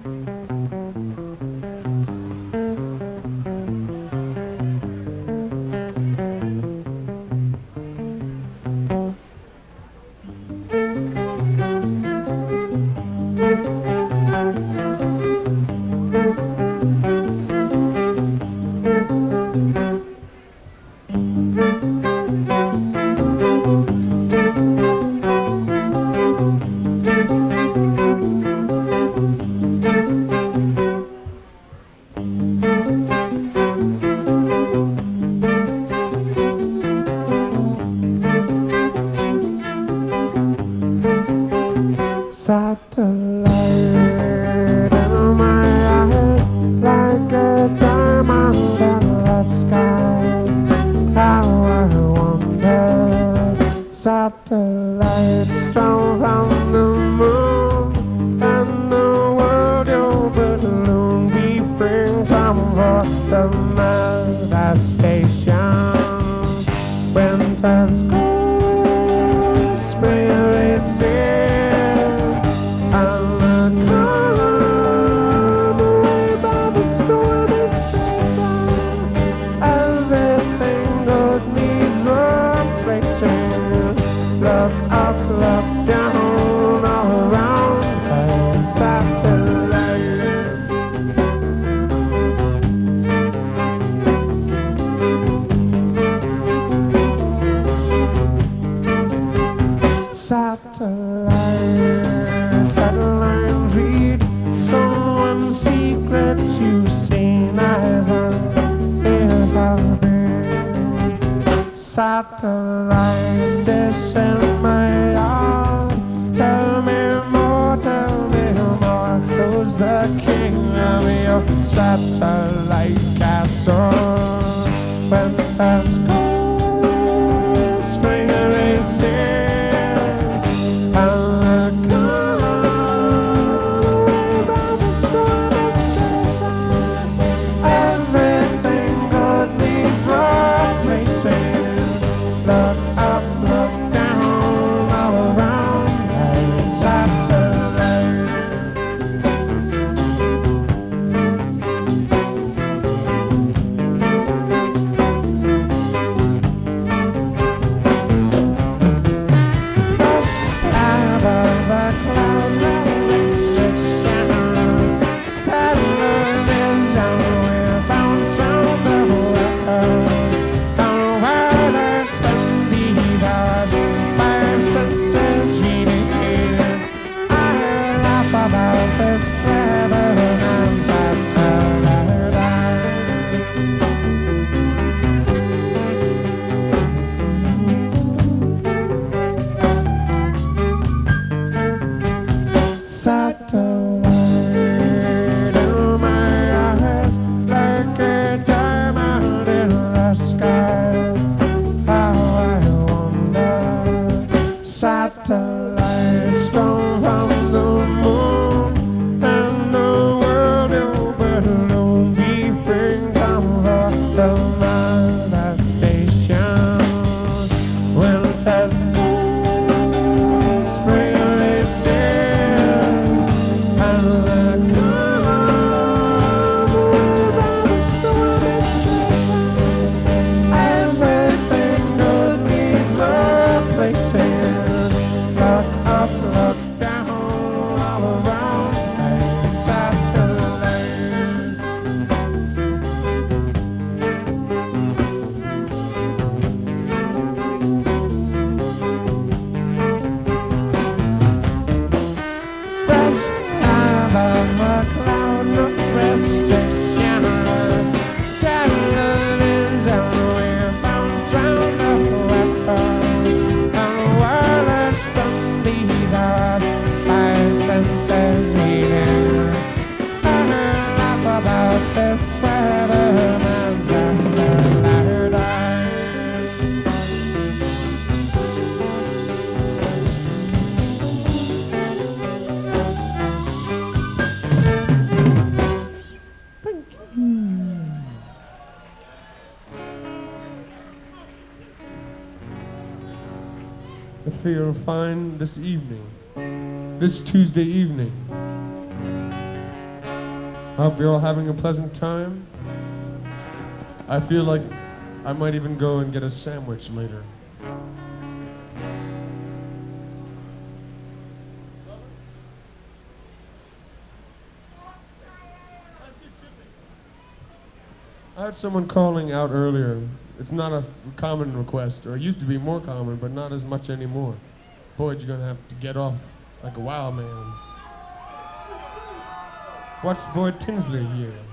Satellite in my eyes, like a diamond in the sky. How I wonder, satellite strong from the moon, and the world your balloon. We bring time for the manifestation. Winter's cold, spring releases. Satellite headlines read someone's secrets you've seen eyes and ears have been. Satellite dish in my yard, tell me more, who's the king of your satellite castle? Winter's cold, spring races. Satellite strong from the moon, and the world your balloon. We bring down the manifestation. Winter's cold, spring releases, and the storm is chasing. Everything good needs replacing. Look down all around a satellite. Rest out of a cloud, no restriction. Television, we bounce round the weapon. Senses reading. I heard laugh about this weatherman's and the Thank you. I feel fine this evening. This Tuesday evening. I hope you're all having a pleasant time. I feel like I might even go and get a sandwich later. I had someone calling out earlier. It's not a common request, or it used to be more common, but not as much anymore. Boyd, you're gonna have to get off like a wild man. Watch Boyd Tinsley here.